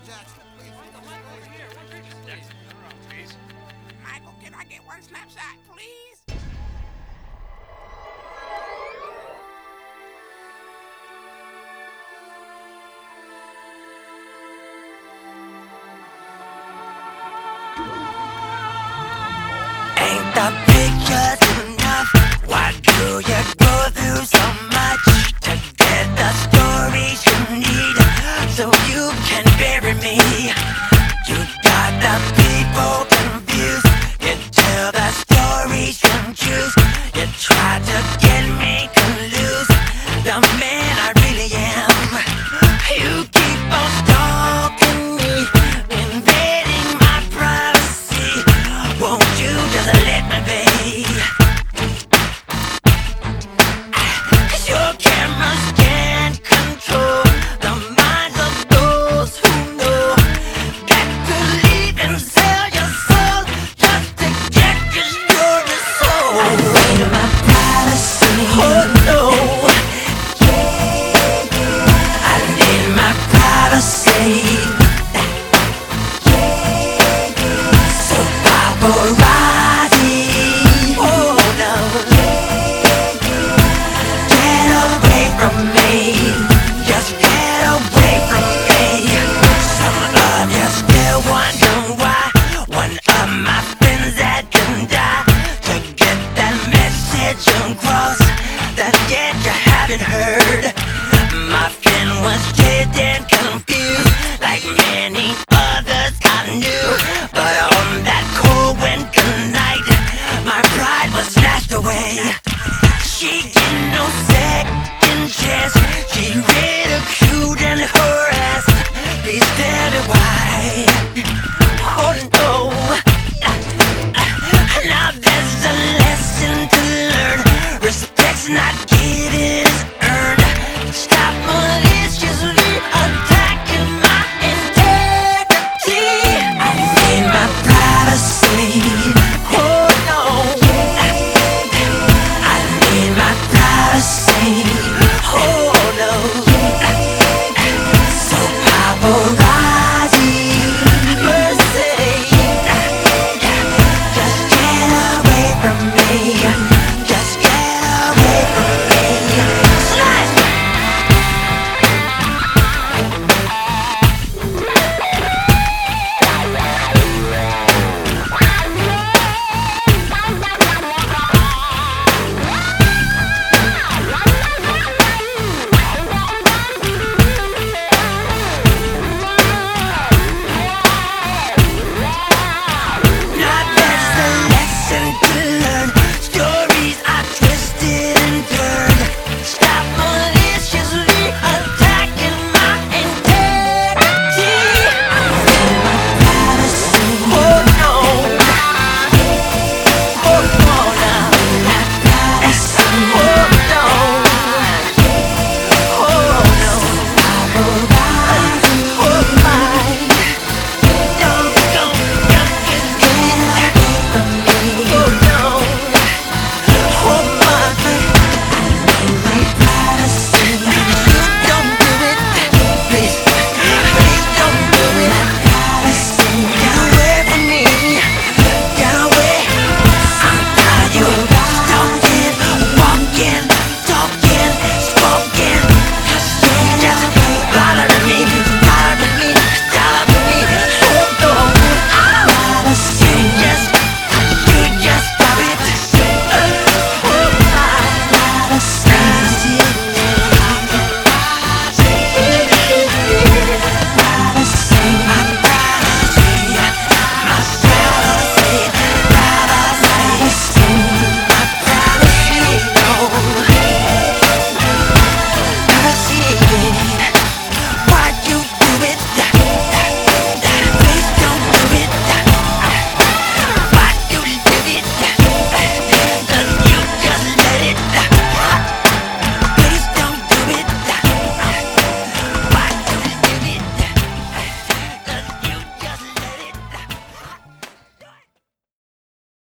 Michael, can I get one snapshot, please? Ain't the pictures enough? Why do you go through so much to get the stories you need so you can bury me? You got the people confused. You tell the stories you choose. You try to get me confused. The man I really am. You keep on stalking me, invading my privacy. Won't you just let me be? 'Cause your cameras can't control the minds of those who know that believe and sell your soul just to get your story sold. I need my privacy. Oh no. I need my privacy. So paparazzi, oh no, get away from me, just get away from me. Some of you still wonder why one of my friends had to die to get that message across that yet you haven't heard. My friend was dead and confused like many others I knew, but